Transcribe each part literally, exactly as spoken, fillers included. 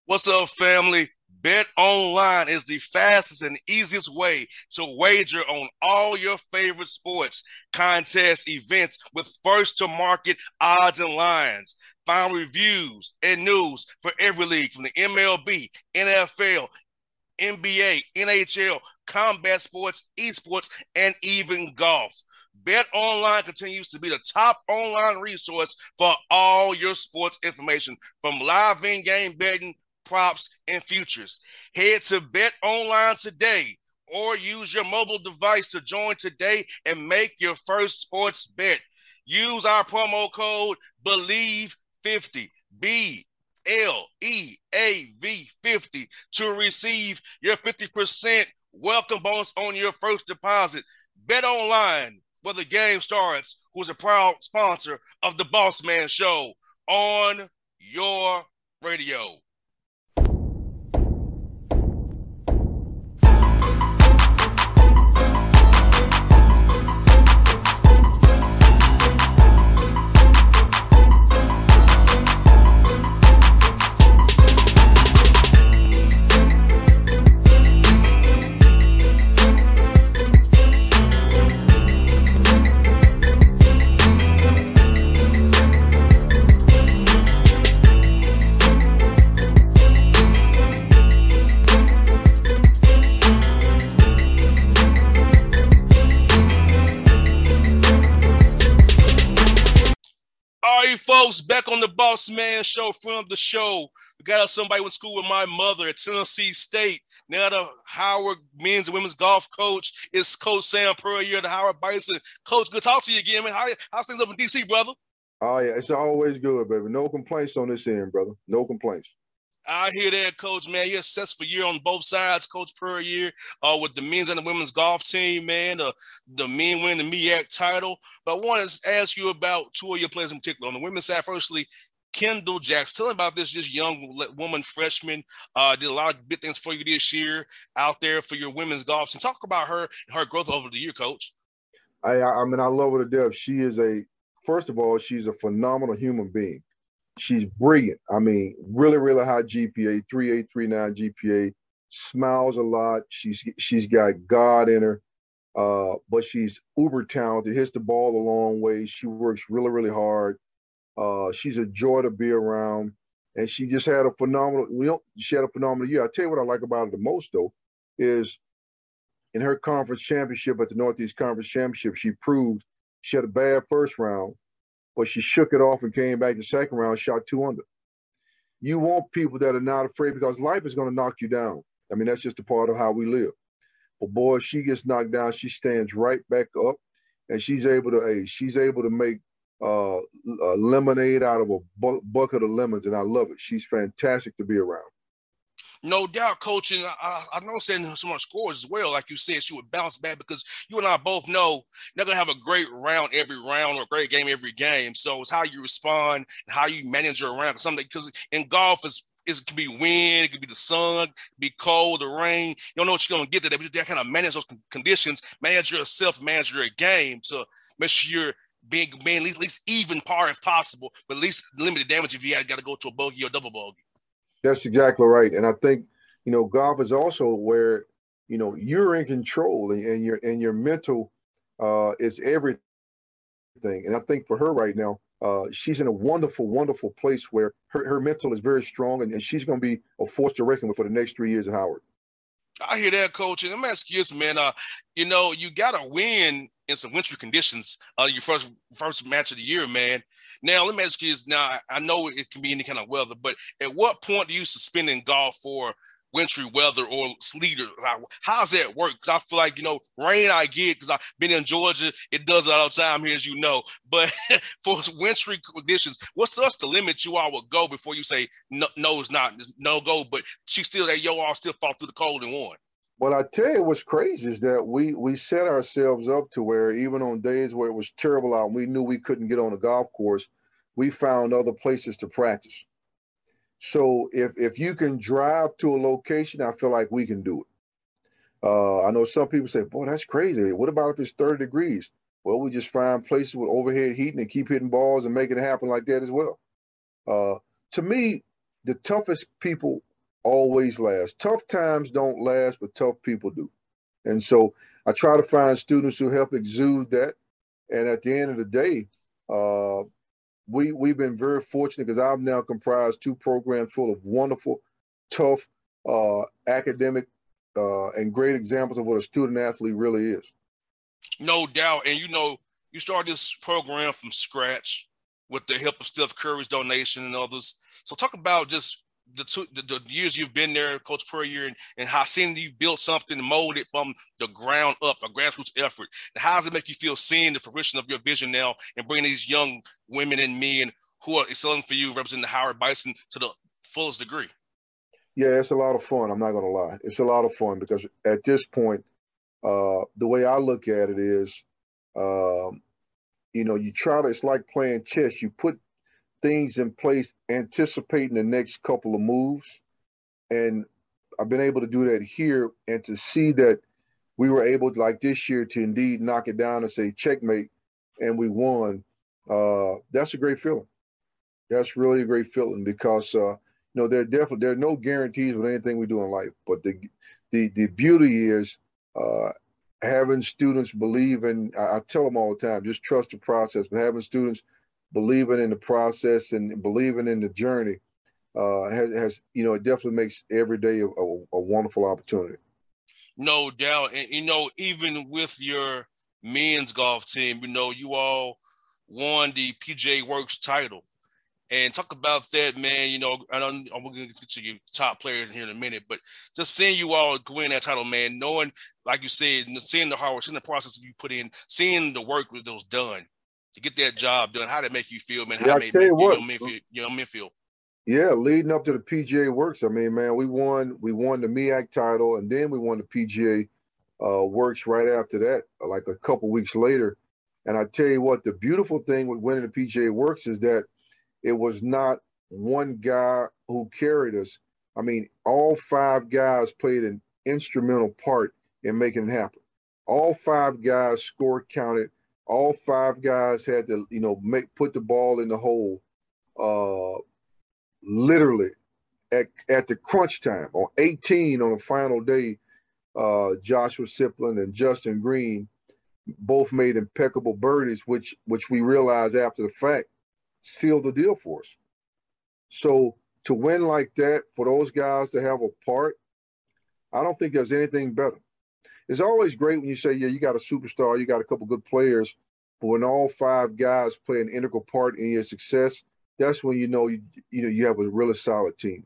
What's up, family? Bet Online is the fastest and easiest way to wager on all your favorite sports, contests, events with first to market odds and lines. Find reviews and news for every league from the M L B, N F L, N B A, N H L, combat sports, esports, and even golf. Bet Online continues to be the top online resource for all your sports information, from live in-game betting, props, and futures. Head to Bet Online today or use your mobile device to join today and make your first sports bet. Use our promo code believe fifty, B L E A V fifty, to receive your fifty percent welcome bonus on your first deposit. Bet Online, where the game starts, who's a proud sponsor of the Boss Man Show on your radio. All right, folks, back on the Boss Man Show. From the show, we got somebody went to school with my mother at Tennessee State. Now the Howard men's and women's golf coach is Coach Sam Puryear, the Howard Bison. Coach, good to talk to you again, man. How, how's things up in D C, brother? Oh, yeah, it's always good, baby. No complaints on this end, brother. No complaints. I hear that, Coach, man. You're a successful year on both sides, Coach Puryear, uh, with the men's and the women's golf team, man. Uh, the men win the M E A C title. But I want to ask you about two of your players in particular. On the women's side, firstly, Kendall Jackson. Tell me about this, this young woman freshman. Uh, did a lot of good things for you this year out there for your women's golf team. Talk about her and her growth over the year, Coach. I, I mean, I love her to death. She is a, first of all, she's a phenomenal human being. She's brilliant. I mean, really, really high G P A, three point eight, three point nine G P A, smiles a lot. She's she's got God in her, uh, but she's uber talented, hits the ball a long way. She works really, really hard. Uh, she's a joy to be around, and she just had a phenomenal, we don't, she had a phenomenal year. I tell you what I like about her the most, though, is in her conference championship at the Northeast Conference Championship, she proved she had a bad first round, but she shook it off and came back the second round, shot two under. You want people that are not afraid, because life is going to knock you down. I mean, that's just a part of how we live. But boy, she gets knocked down, she stands right back up, and she's able to, hey, she's able to make uh, a lemonade out of a bu- bucket of lemons, and I love it. She's fantastic to be around. No doubt, Coach, and I, I know saying some more scores as well. Like you said, she would bounce back, because you and I both know they're going to have a great round every round or a great game every game. So it's how you respond and how you manage your round. Something because in golf, it's, it can be wind, it could be the sun, it could be cold, the rain. You don't know what you're going to get today, but you kind of manage those conditions, manage yourself, manage your game to make sure you're being, being at least, at least even par if possible, but at least limited damage if you got to go to a bogey or double bogey. That's exactly right. And I think, you know, golf is also where, you know, you're in control, and, and your and your mental uh, is everything. And I think for her right now, uh, she's in a wonderful, wonderful place where her, her mental is very strong, and, and she's going to be a force to reckon with for the next three years at Howard. I hear that, Coach. And I'm asking you this, man. Uh, you know, you got to win in some wintry conditions. Uh, your first first match of the year, man. Now, let me ask you this. Now, I know it can be any kind of weather, but at what point do you suspend in golf for wintry weather or sleet? How does that work? Because I feel like, you know, rain I get because I've been in Georgia. It does it all the time here, as you know. But for wintry conditions, what's what's the limit you all would go before you say, no, no it's not, no go, but she still, that yo all still fought through the cold and won? Well, I tell you what's crazy is that we we set ourselves up to where even on days where it was terrible out and we knew we couldn't get on a golf course, we found other places to practice. So if if you can drive to a location, I feel like we can do it. Uh, I know some people say, boy, that's crazy. What about if it's thirty degrees? Well, we just find places with overhead heating and keep hitting balls and make it happen like that as well. Uh, to me, the toughest people always last. Tough times don't last, but tough people do. And so I try to find students who help exude that. And at the end of the day, uh, we, we've been very fortunate because I've now comprised two programs full of wonderful, tough, uh, academic, uh, and great examples of what a student athlete really is. No doubt. And, you know, you started this program from scratch with the help of Steph Curry's donation and others. So talk about just the two the, the years you've been there, Coach Puryear, and, and how seeing you built something molded from the ground up, a grassroots effort. And how does it make you feel seeing the fruition of your vision now and bringing these young women and men who are excelling for you, representing the Howard Bison to the fullest degree? Yeah, it's a lot of fun. I'm not going to lie. It's a lot of fun because at this point, uh, the way I look at it is, um, you know, you try to, it's like playing chess. You put things in place anticipating the next couple of moves. And I've been able to do that here, and to see that we were able to, like this year, to indeed knock it down and say checkmate, and we won. Uh, that's a great feeling. That's really a great feeling because, uh, you know, there are definitely, there are no guarantees with anything we do in life, but the, the, the beauty is uh, having students believe in, I, I tell them all the time, just trust the process, but having students believing in the process and believing in the journey uh, has, has, you know, it definitely makes every day a, a, a wonderful opportunity. No doubt. And, you know, even with your men's golf team, you know, you all won the P G A Works title. And talk about that, man. You know, I know I'm going to get to your top player here in a minute, but just seeing you all win that title, man, knowing, like you said, seeing the hard work, seeing the process you put in, seeing the work that was done to get that job done, how did it make you feel, man? How Yeah, did I it tell make you you, what, young Minfield, young Minfield? Yeah, leading up to the P G A Works, I mean, man, we won we won the M E A C title, and then we won the P G A uh, Works right after that, like a couple weeks later. And I tell you what, the beautiful thing with winning the P G A Works is that it was not one guy who carried us. I mean, all five guys played an instrumental part in making it happen. All five guys score counted. All five guys had to, you know, make put the ball in the hole. Uh, literally at, at the crunch time on eighteen on the final day, uh, Joshua Siplin and Justin Green both made impeccable birdies, which which we realized after the fact sealed the deal for us. So to win like that, for those guys to have a part, I don't think there's anything better. It's always great when you say, yeah, you got a superstar, you got a couple good players, but when all five guys play an integral part in your success, that's when you know you you know you have a really solid team.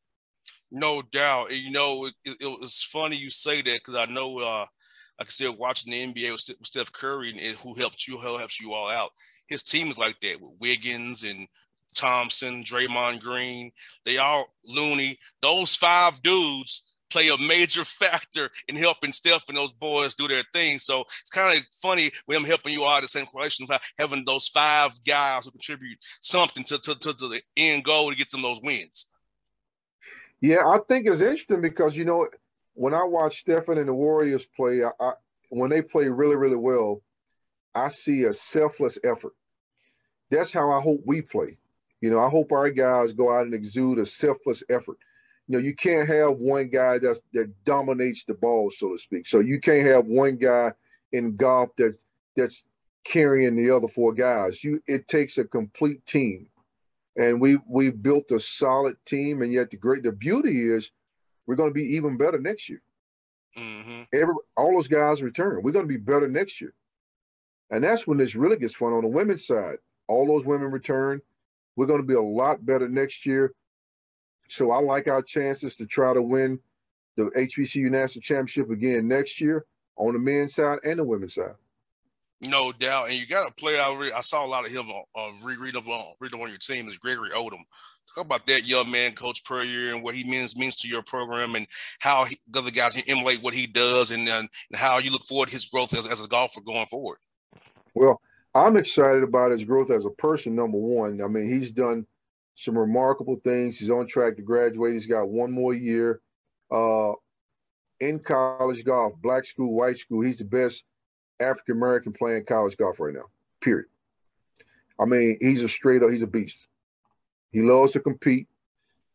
No doubt. And, you know, it, it, it was funny you say that because I know, uh, like I said, watching the N B A with, with Steph Curry and, and who helped you, who helps you all out. His team is like that with Wiggins and Thompson, Draymond Green. They all Looney. Those five dudes play a major factor in helping Steph and those boys do their thing. So it's kind of funny when I'm helping you all at the same correlation, having those five guys who contribute something to, to, to, to the end goal to get them those wins. Yeah, I think it's interesting because, you know, when I watch Stephen and the Warriors play, I, I, when they play really, really well, I see a selfless effort. That's how I hope we play. You know, I hope our guys go out and exude a selfless effort. You know, you can't have one guy that's, that dominates the ball, so to speak. So you can't have one guy in golf that's that's carrying the other four guys. You it takes a complete team, and we we built a solid team. And yet the great the beauty is we're going to be even better next year. Mm-hmm. Every all those guys return. We're going to be better next year, and that's when this really gets fun on the women's side. All those women return. We're going to be a lot better next year. So I like our chances to try to win the H B C U National Championship again next year on the men's side and the women's side. No doubt. And you got a player I, re- I saw a lot of him uh, read up on, read up on your team is Gregory Odom. Talk about that young man, Coach Puryear, and what he means means to your program and how he, the other guys can emulate what he does and, uh, and how you look forward to his growth as, as a golfer going forward. Well, I'm excited about his growth as a person, number one. I mean, he's done some remarkable things. He's on track to graduate. He's got one more year uh, in college golf, black school, white school. He's the best African-American playing college golf right now, period. I mean, he's a straight up, he's a beast. He loves to compete.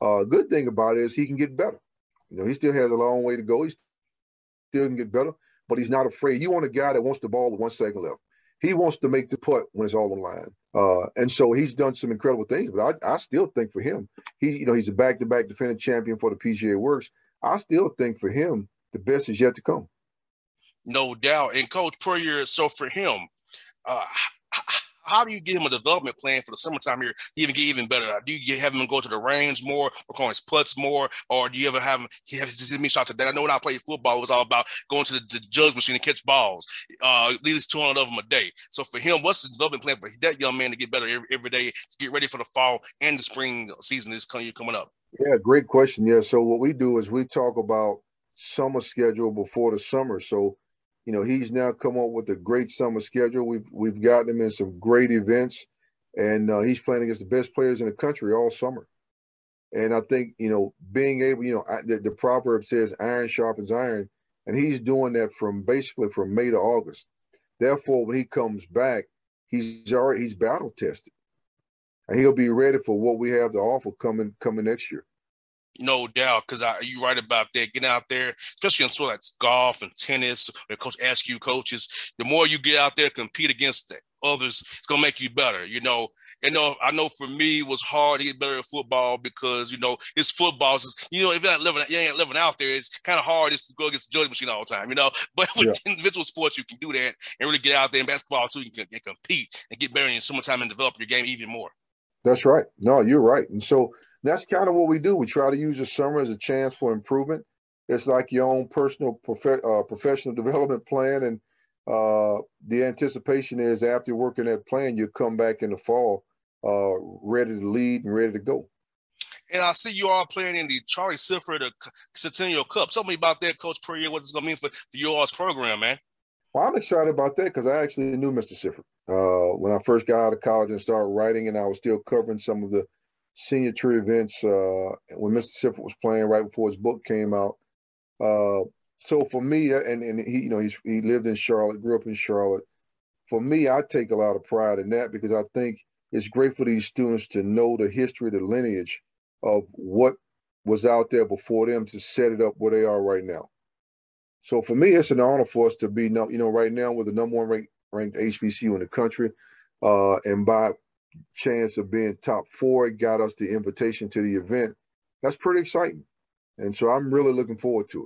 Uh, good thing about it is he can get better. You know, he still has a long way to go. He still can get better, but he's not afraid. You want a guy that wants the ball with one second left. He wants to make the putt when it's all on the line. Uh, and so he's done some incredible things. But I, I still think for him, he, you know, he's a back-to-back defending champion for the P G A Works. I still think for him, the best is yet to come. No doubt. And Coach Puryear, so for him, uh, how do you get him a development plan for the summertime here to even get even better? Do you have him go to the range more, work on his putts more, or do you ever have him, he has to me shots today? I know when I played football, it was all about going to the, the judge machine and catch balls, uh, at least two hundred of them a day. So for him, what's the development plan for that young man to get better every, every day, to get ready for the fall and the spring season is coming up? Yeah, great question. Yeah, so what we do is we talk about summer schedule before the summer. So you know, he's now come up with a great summer schedule. We've we've gotten him in some great events, and uh, he's playing against the best players in the country all summer. And I think, you know, being able, you know, the, the proverb says iron sharpens iron, and he's doing that from basically from May to August. Therefore, when he comes back, he's already he's battle tested, and he'll be ready for what we have to offer coming coming next year. No doubt, because you're right about that. Getting out there, especially in sort of like golf and tennis, where coach asks you coaches, the more you get out there, compete against the others, it's gonna make you better. You know, and know I know for me it was hard to get better at football because you know it's football. It's, you know, if you're not living, you ain't living out there, it's kind of hard just to go against the judge machine all the time. You know, but with yeah. individual sports, you can do that and really get out there. In basketball too, you can, you can compete and get better in summertime and develop your game even more. That's right. No, you're right, and so. That's kind of what we do. We try to use the summer as a chance for improvement. It's like your own personal prof- uh, professional development plan. And uh, the anticipation is after working that plan, you come back in the fall uh, ready to lead and ready to go. And I see you all playing in the Charlie Sifford Centennial Cup. Tell me about that, Coach Puryear, what it's going to mean for, for your all's program, man. Well, I'm excited about that because I actually knew Mister Sifford uh, when I first got out of college and started writing, and I was still covering some of the senior tree events uh, when Mister Sifford was playing right before his book came out. Uh, so for me, and, and he, you know, he's, he lived in Charlotte, grew up in Charlotte. For me, I take a lot of pride in that because I think it's great for these students to know the history, the lineage of what was out there before them to set it up where they are right now. So for me, it's an honor for us to be, you know, right now with the number one ranked, ranked H B C U in the country, uh, and by chance of being top four, it got us the invitation to the event. That's pretty exciting. And so I'm really looking forward to it.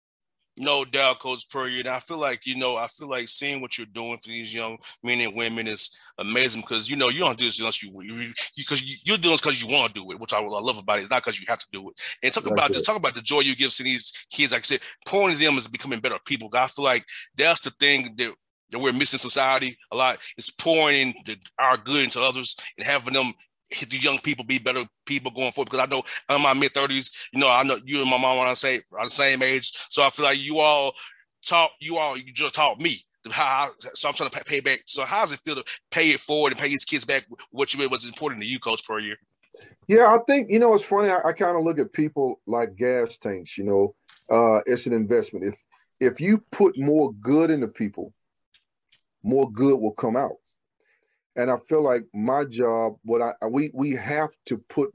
No doubt, Coach Puryear. And I feel like, you know, I feel like seeing what you're doing for these young men and women is amazing because, you know, you don't do this unless you, because you, you, you're doing this because you want to do it, which I, I love about it. It's not because you have to do it. And talk that's about right. just talk about the joy you give to these kids. Like I said, pouring them is becoming better people. I feel like that's the thing that that we're missing society a lot. It's pouring in the, our good into others and having them, these young people, be better people going forward. Because I know I'm in my mid thirties, you know, I know you and my mom are the same, are the same age. So I feel like you all taught, you all, you just taught me how, so I'm trying to pay back. So how does it feel to pay it forward and pay these kids back what you was important to you, Coach Puryear? Yeah, I think, you know, it's funny. I, I kind of look at people like gas tanks, you know, uh, it's an investment. If, if you put more good into people, more good will come out. And I feel like my job, what I we we have to put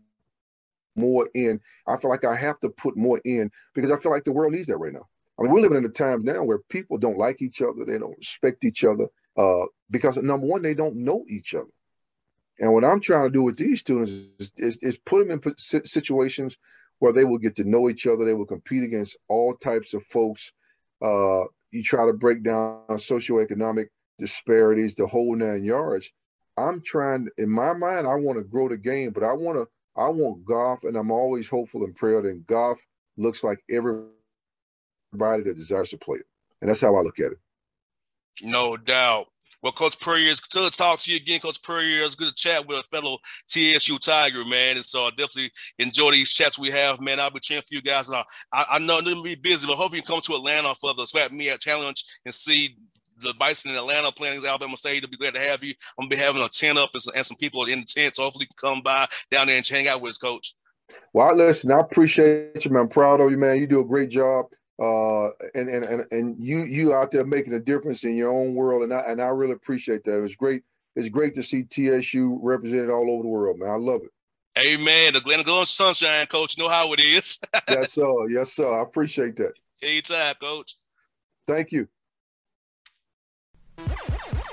more in. I feel like I have to put more in because I feel like the world needs that right now. I mean, we're living in a time now where people don't like each other, they don't respect each other, uh, because number one, they don't know each other. And what I'm trying to do with these students is, is, is put them in situations where they will get to know each other. They will compete against all types of folks. Uh, you try to break down socioeconomic disparities, the whole nine yards. I'm trying, in my mind, I want to grow the game, but I want to, I want golf, and I'm always hopeful and prayer that golf looks like everybody that desires to play it. And that's how I look at it. No doubt. Well, Coach Puryear, it's good to talk to you again, Coach Puryear. It's good to chat with a fellow T S U Tiger, man. And so I definitely enjoy these chats we have, man. I'll be cheering for you guys. And I, I know I'm going to be busy, but hopefully you come to Atlanta for the Swap Me At Challenge and see the Bison in Atlanta playing against Alabama State. It'll be glad to have you. I'm going to be having a tent up and some, and some people in the tent. So hopefully you can come by down there and hang out with us, Coach. Well, listen, I appreciate you, man. I'm proud of you, man. You do a great job. Uh, and, and, and, and you, you out there making a difference in your own world. And I, and I really appreciate that. It was great. It's great to see T S U represented all over the world, man. I love it. Amen. The Glen Glen Sunshine, Coach. You know how it is. Yes, sir. Yes, sir. I appreciate that. Anytime, Coach. Thank you.